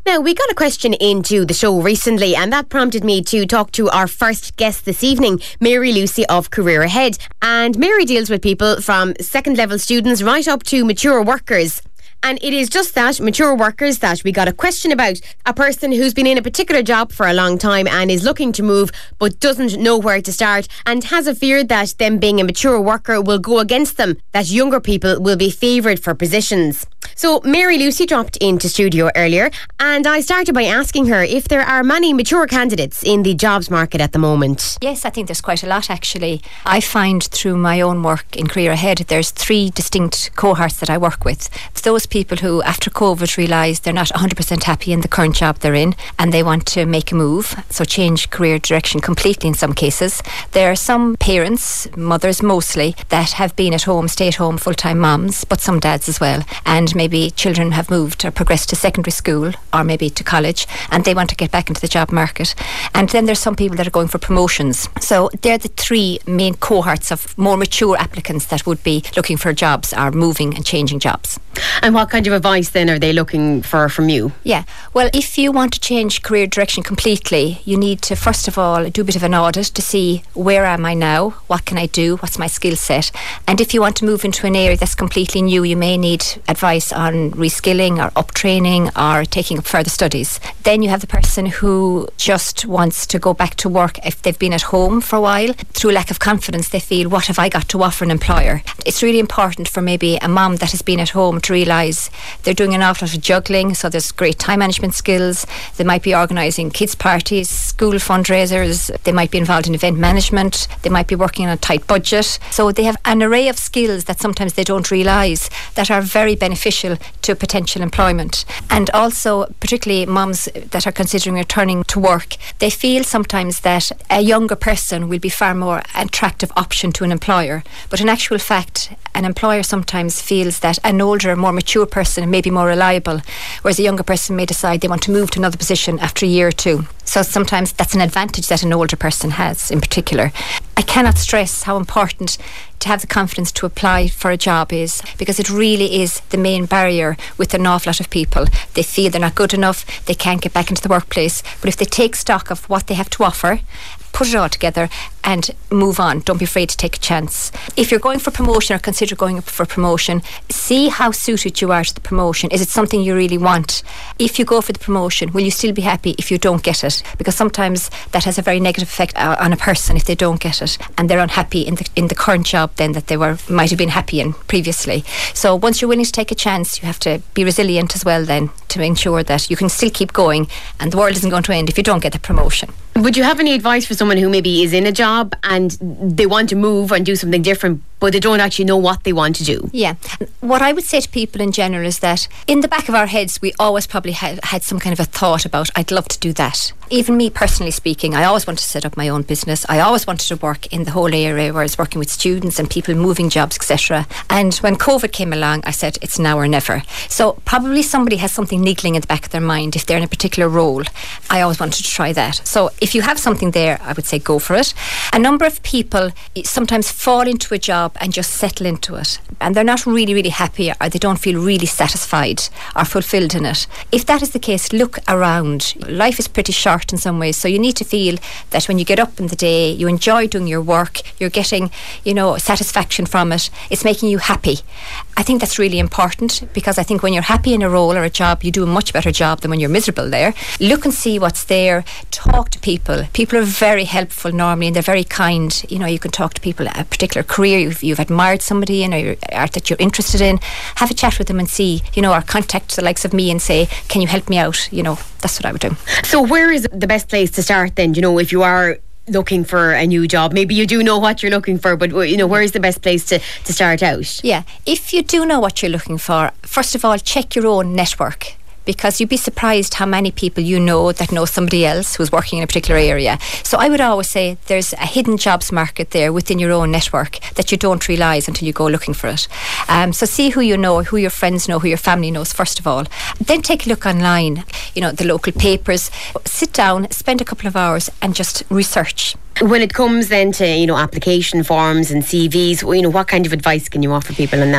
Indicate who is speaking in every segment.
Speaker 1: Now, we got a question into the show recently, and that prompted me to talk to our first guest this evening, Mary Lucy of Career Ahead. And Mary deals with people from second level students right up to mature workers. And it is just that, mature workers, that we got a question about. A person who's been in a particular job for a long time and is looking to move but doesn't know where to start and has a fear that them being a mature worker will go against them, that younger people will be favoured for positions. So Mary Lucy dropped into studio earlier, and I started by asking her if there are many mature candidates in the jobs market at the moment.
Speaker 2: Yes, I think there's quite a lot actually. I find through my own work in Career Ahead, there's 3 distinct cohorts that I work with. It's those people who after COVID realise they're not 100% happy in the current job they're in and they want to make a move, so change career direction completely in some cases. There are some parents, mothers mostly, that have been at home, stay-at-home full-time mums, but some dads as well, and maybe children have moved or progressed to secondary school or maybe to college and they want to get back into the job market. And then there's some people that are going for promotions. So they're the 3 main cohorts of more mature applicants that would be looking for jobs or moving and changing jobs.
Speaker 1: And what kind of advice then are they looking for from you?
Speaker 2: Yeah, well, if you want to change career direction completely, you need to first of all do a bit of an audit to see where am I now, what can I do, what's my skill set. And if you want to move into an area that's completely new, you may need advice on reskilling or uptraining or taking up further studies. Then you have the person who just wants to go back to work if they've been at home for a while. Through lack of confidence, they feel, what have I got to offer an employer? It's really important for maybe a mum that has been at home to realise they're doing an awful lot of juggling, so there's great time management skills. They might be organising kids' parties, school fundraisers, they might be involved in event management, they might be working on a tight budget. So they have an array of skills that sometimes they don't realise that are very beneficial to potential employment. And also, particularly mums that are considering returning to work, they feel sometimes that a younger person will be far more attractive option to an employer. But in actual fact, an employer sometimes feels that an older, more mature person may be more reliable, whereas a younger person may decide they want to move to another position after a year or 2. So sometimes that's an advantage that an older person has in particular. I cannot stress how important to have the confidence to apply for a job is, because it really is the main barrier with an awful lot of people. They feel they're not good enough, they can't get back into the workplace, but if they take stock of what they have to offer, put it all together and move on. Don't be afraid to take a chance. If you're going for promotion or consider going up for promotion, see how suited you are to the promotion. Is it something you really want? If you go for the promotion, will you still be happy if you don't get it? Because sometimes that has a very negative effect on a person if they don't get it and they're unhappy in the current job then that they might have been happy in previously. So once you're willing to take a chance, you have to be resilient as well then to ensure that you can still keep going and the world isn't going to end if you don't get the promotion.
Speaker 1: Would you have any advice for someone who maybe is in a job and they want to move and do something different, but they don't actually know what they want to do?
Speaker 2: Yeah. What I would say to people in general is that in the back of our heads, we always probably had some kind of a thought about, I'd love to do that. Even me personally speaking, I always wanted to set up my own business. I always wanted to work in the whole area where I was working with students and people moving jobs, etc. And when COVID came along, I said, it's now or never. So probably somebody has something niggling in the back of their mind if they're in a particular role. I always wanted to try that. So if you have something there, I would say go for it. A number of people sometimes fall into a job and just settle into it, and they're not really, really happy, or they don't feel really satisfied or fulfilled in it. If that is the case, look around. Life is pretty short in some ways, so you need to feel that when you get up in the day, you enjoy doing your work, you're getting, satisfaction from it, it's making you happy. I think that's really important, because I think when you're happy in a role or a job, you do a much better job than when you're miserable there. Look and see what's there. Talk to people. People are very helpful normally, and they're very kind. You can talk to people a particular career you've admired somebody in, or art that you're interested in. Have a chat with them and see, or contact the likes of me and say, can you help me out? That's what I would do.
Speaker 1: So where is the best place to start then? If you are looking for a new job, maybe you do know what you're looking for, but where is the best place to start out?
Speaker 2: Yeah, if you do know what you're looking for, first of all, check your own network, because you'd be surprised how many people that know somebody else who's working in a particular area. So I would always say there's a hidden jobs market there within your own network that you don't realise until you go looking for it. So see who you know, who your friends know, who your family knows first of all. Then take a look online, the local papers. Sit down, spend a couple of hours and just research.
Speaker 1: When it comes then to, application forms and CVs, what kind of advice can you offer people on that?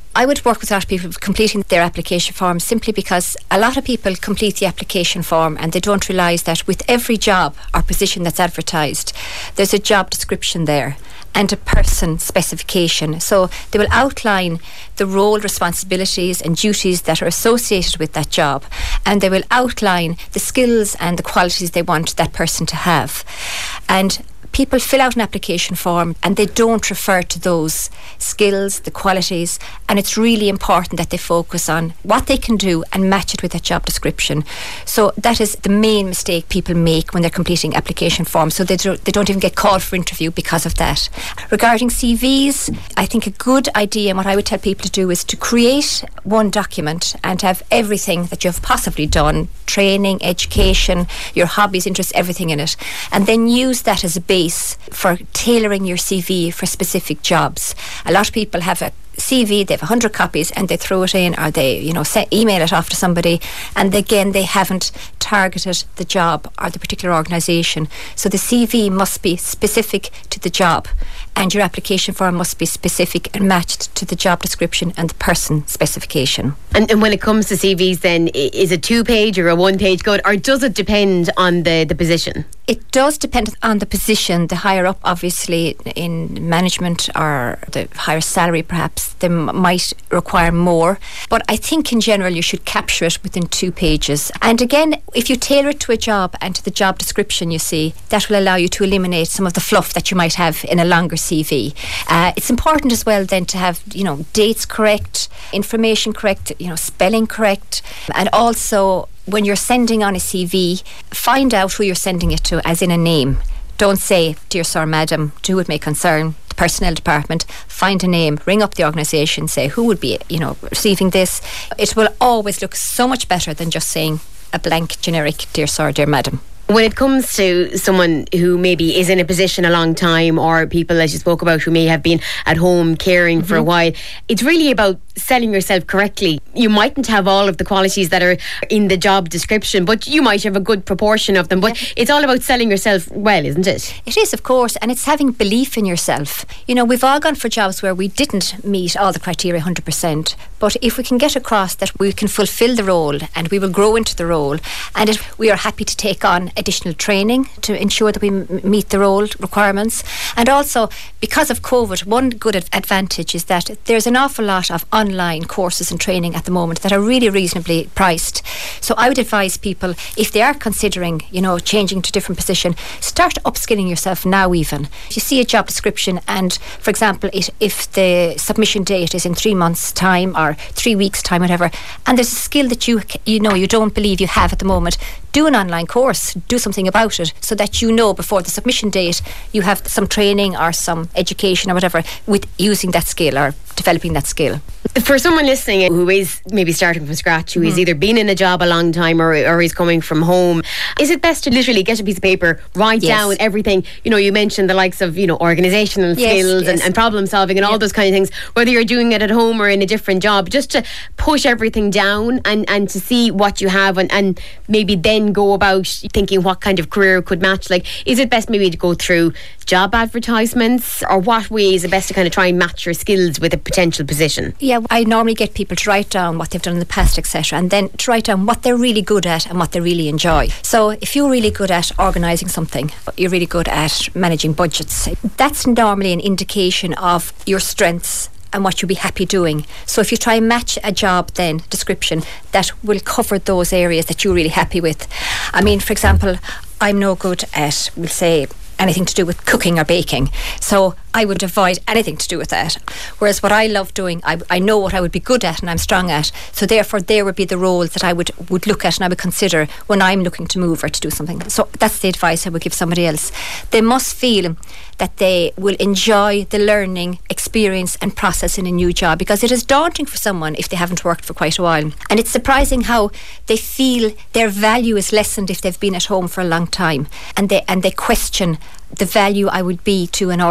Speaker 2: I would work with a lot of people completing their application form, simply because a lot of people complete the application form and they don't realise that with every job or position that's advertised, there's a job description there and a person specification. So they will outline the role, responsibilities and duties that are associated with that job, and they will outline the skills and the qualities they want that person to have. And people fill out an application form and they don't refer to those skills, the qualities, and it's really important that they focus on what they can do and match it with that job description. So that is the main mistake people make when they're completing application forms, so they don't even get called for interview because of that. Regarding CVs, I think a good idea, and what I would tell people to do, is to create one document and have everything that you've possibly done, training, education, your hobbies, interests, everything in it, and then use that as a base for tailoring your CV for specific jobs. A lot of people have a CV, they have 100 copies and they throw it in, or they email it off to somebody, and again they haven't targeted the job or the particular organisation. So the CV must be specific to the job, and your application form must be specific and matched to the job description and the person specification.
Speaker 1: And when it comes to CVs then, is it 2-page or a 1-page good, or does it depend on the position?
Speaker 2: It does depend on the position. The higher up, obviously, in management or the higher salary perhaps, they might require more. But I think in general you should capture it within 2 pages. And again, if you tailor it to a job and to the job description, you see, that will allow you to eliminate some of the fluff that you might have in a longer CV. It's important as well then to have, dates correct, information correct, spelling correct, and also when you're sending on a CV, find out who you're sending it to, as in a name. Don't say, "Dear Sir, Madam, to whom it may concern, the personnel department." Find a name, ring up the organisation, say who would be, receiving this. It will always look so much better than just saying a blank, generic, "Dear Sir, dear Madam."
Speaker 1: When it comes to someone who maybe is in a position a long time, or people, as you spoke about, who may have been at home caring for a while, it's really about selling yourself correctly. You mightn't have all of the qualities that are in the job description, but you might have a good proportion of them. But it's all about selling yourself well, isn't it?
Speaker 2: It is, of course, and it's having belief in yourself. We've all gone for jobs where we didn't meet all the criteria 100%, but if we can get across that we can fulfil the role and we will grow into the role, and if we are happy to take on additional training to ensure that we meet the role requirements. And also, because of COVID, one good advantage is that there's an awful lot of online courses and training at the moment that are really reasonably priced. So I would advise people, if they are considering, changing to a different position, start upskilling yourself now even. If you see a job description and, for example, if the submission date is in 3 months' time or 3 weeks' time, whatever, and there's a skill that you don't believe you have at the moment, do an online course, do something about it, so that before the submission date you have some training or some education or whatever with using that skill or developing that skill.
Speaker 1: For someone listening who is maybe starting from scratch, who has either been in a job a long time or is coming from home, is it best to literally get a piece of paper, write down everything? You mentioned the likes of organisational skills and problem solving and all those kind of things, whether you're doing it at home or in a different job, just to push everything down and to see what you have and maybe then go about thinking what kind of career could match. Like, is it best maybe to go through job advertisements, or what way is it best to kind of try and match your skills with a potential position?
Speaker 2: Yeah, I normally get people to write down what they've done in the past, etc., and then to write down what they're really good at and what they really enjoy. So if you're really good at organising something, you're really good at managing budgets, that's normally an indication of your strengths and what you'll be happy doing. So if you try and match a job then description that will cover those areas that you're really happy with. I mean, for example, I'm no good at, we'll say, anything to do with cooking or baking, so I would avoid anything to do with that. Whereas what I love doing, I know what I would be good at and I'm strong at, so therefore there would be the roles that I would look at and I would consider when I'm looking to move or to do something. So that's the advice I would give somebody else. They must feel that they will enjoy the learning experience and process in a new job, because it is daunting for someone if they haven't worked for quite a while, and it's surprising how they feel their value is lessened if they've been at home for a long time, and they question the value I would be to an organisation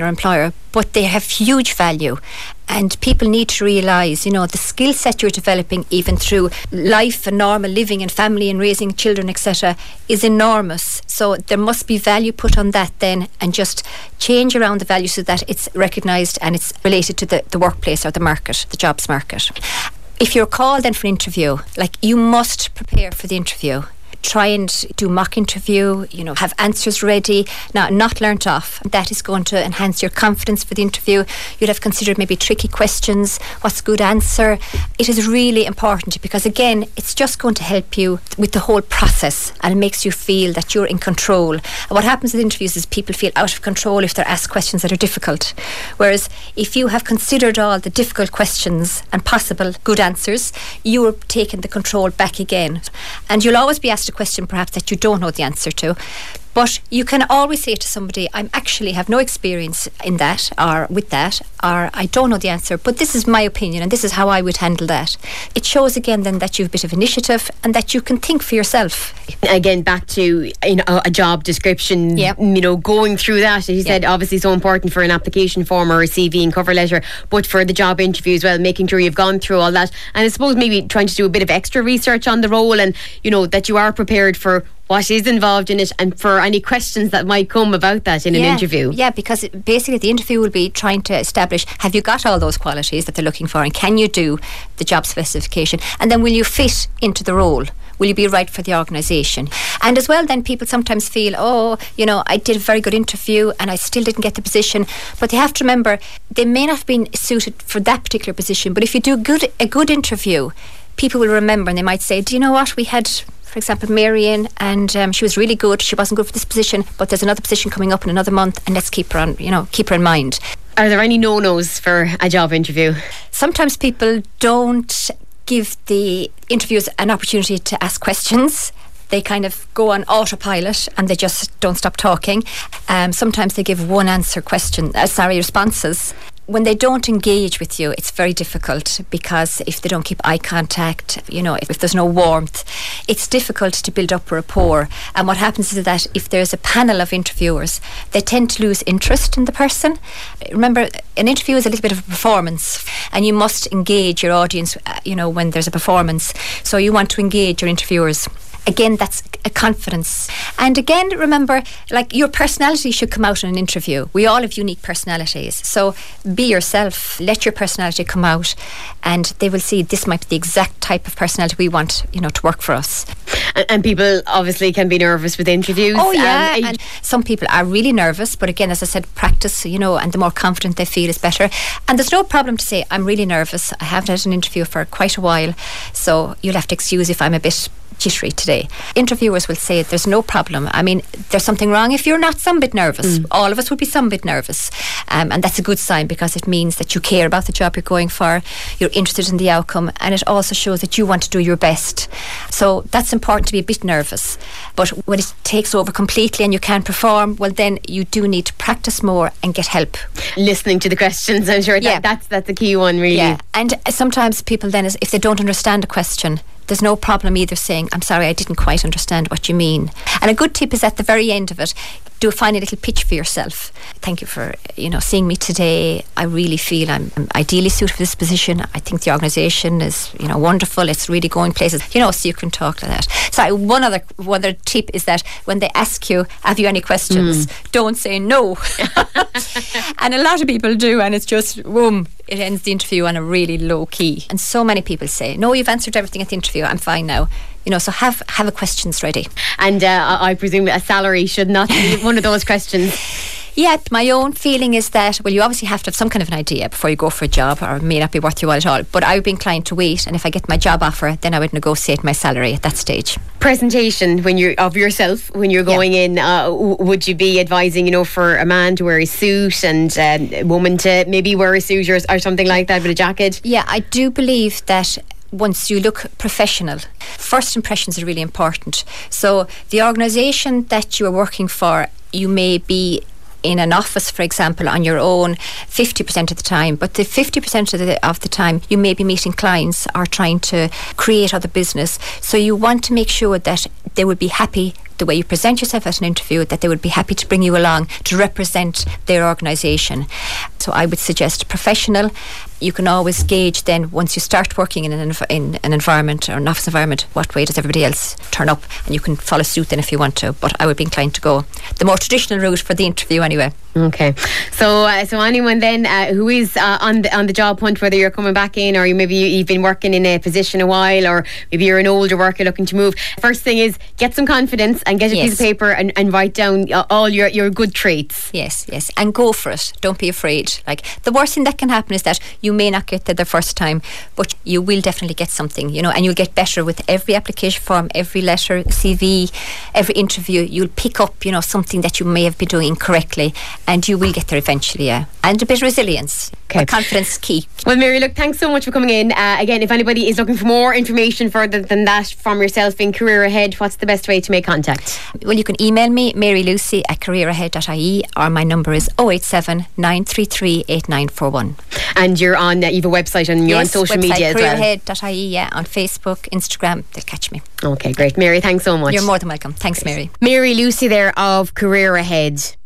Speaker 2: or employer, but they have huge value. And people need to realise, the skill set you're developing, even through life and normal living and family and raising children, etc., is enormous. So there must be value put on that then, and just change around the value so that it's recognised and it's related to the workplace or the market, the jobs market. If you're called then for an interview, you must prepare for the interview. Try and do mock interview, have answers ready. Now, not learnt off. That is going to enhance your confidence for the interview. You'd have considered maybe tricky questions. What's a good answer? It is really important because, again, it's just going to help you with the whole process, and it makes you feel that you're in control. And what happens with interviews is people feel out of control if they're asked questions that are difficult. Whereas if you have considered all the difficult questions and possible good answers, you are taking the control back again. And you'll always be asked a question perhaps that you don't know the answer to, but you can always say to somebody, I actually have no experience in that or with that, or I don't know the answer, but this is my opinion and this is how I would handle that. It shows again then that you have a bit of initiative and that you can think for yourself.
Speaker 1: Again, back to a job description, going through that, as you said, obviously so important for an application form or a CV and cover letter, but for the job interview as well, making sure you've gone through all that, and I suppose maybe trying to do a bit of extra research on the role, and that you are prepared for what is involved in it and for any questions that might come about that in an interview.
Speaker 2: Yeah, because basically the interview will be trying to establish, have you got all those qualities that they're looking for, and can you do the job specification, and then will you fit into the role? Will you be right for the organisation? And as well then people sometimes feel, I did a very good interview and I still didn't get the position, but they have to remember they may not have been suited for that particular position, but if you do a good interview, people will remember and they might say, do you know what, we had, for example, Marion, and she was really good. She wasn't good for this position, but there's another position coming up in another month, and let's keep her on, keep her in mind.
Speaker 1: Are there any no-nos for a job interview?
Speaker 2: Sometimes people don't give the interviewers an opportunity to ask questions. They kind of go on autopilot and they just don't stop talking. Sometimes they give one answer responses. When they don't engage with you, it's very difficult, because if they don't keep eye contact, if there's no warmth, it's difficult to build up a rapport. And what happens is that if there's a panel of interviewers, they tend to lose interest in the person. Remember, an interview is a little bit of a performance, and you must engage your audience, when there's a performance. So you want to engage your interviewers. Again, that's a confidence. And again, remember, your personality should come out in an interview. We all have unique personalities. So be yourself, let your personality come out, and they will see this might be the exact type of personality we want, to work for us.
Speaker 1: And people obviously can be nervous with interviews.
Speaker 2: Oh, yeah. And some people are really nervous, but again, as I said, practice, and the more confident they feel is better. And there's no problem to say, I'm really nervous. I haven't had an interview for quite a while, so you'll have to excuse if I'm a bit jittery today. Interviewers will say there's no problem. I mean, there's something wrong if you're not some bit nervous. All of us would be some bit nervous, and that's a good sign, because it means that you care about the job you're going for, you're interested in the outcome, and it also shows that you want to do your best. So that's important, to be a bit nervous. But when it takes over completely and you can't perform, well, then you do need to practice more and get help.
Speaker 1: Listening to the questions, I'm sure that's the key one, really. Yeah,
Speaker 2: and sometimes people then, if they don't understand a question, there's no problem either saying, I'm sorry, I didn't quite understand what you mean. And a good tip is at the very end of it, do find a little pitch for yourself. Thank you for seeing me today. I really feel I'm ideally suited for this position. I think the organisation is wonderful. It's really going places. So you can talk like that. Sorry, one other tip is that when they ask you, have you any questions, don't say no. And a lot of people do, and it's just boom, it ends the interview on a really low key. And so many people say, no, you've answered everything at the interview, I'm fine now. So have the questions ready. And
Speaker 1: I presume a salary should not be one of those questions.
Speaker 2: Yeah, my own feeling is that, well, you obviously have to have some kind of an idea before you go for a job, or it may not be worth your while at all. But I would be inclined to wait, and if I get my job offer, then I would negotiate my salary at that stage.
Speaker 1: Presentation when you're going in, would you be advising, for a man to wear a suit and a woman to maybe wear a suit or something like that with a jacket?
Speaker 2: Yeah, I do believe that once you look professional, first impressions are really important. So the organisation that you are working for, you may be in an office, for example, on your own 50% of the time, but the 50% of the time you may be meeting clients or trying to create other business. So you want to make sure that they would be happy the way you present yourself at an interview, that they would be happy to bring you along to represent their organisation. So I would suggest professional. You can always gauge then, once you start working in an environment or an office environment, what way does everybody else turn up, and you can follow suit then if you want to. But I would be inclined to go the more traditional route for the interview anyway.
Speaker 1: Okay, so anyone then who is on the job hunt, whether you're coming back in or maybe you've been working in a position a while, or maybe you're an older worker looking to move, first thing is get some confidence and get a piece of paper and write down all your good traits.
Speaker 2: Yes, and go for it. Don't be afraid. Like, the worst thing that can happen is that you may not get there the first time, but you will definitely get something, and you'll get better with every application form, every letter, CV, every interview. You'll pick up, something that you may have been doing incorrectly, and you will get there eventually, and a bit of resilience. Okay. But confidence is key.
Speaker 1: Well, Mary, look, thanks so much for coming in. Again, if anybody is looking for more information further than that from yourself in Career Ahead, what's the best way to make contact?
Speaker 2: Well, you can email me, marylucy@careerahead.ie, or my number is 087 933 8941.
Speaker 1: And you're on, you've a website and you're on social media as well?
Speaker 2: careerahead.ie, on Facebook, Instagram, they'll catch me.
Speaker 1: Okay, great. Mary, thanks so much.
Speaker 2: You're more than welcome. Thanks, Mary.
Speaker 1: Mary Lucy there of Career Ahead.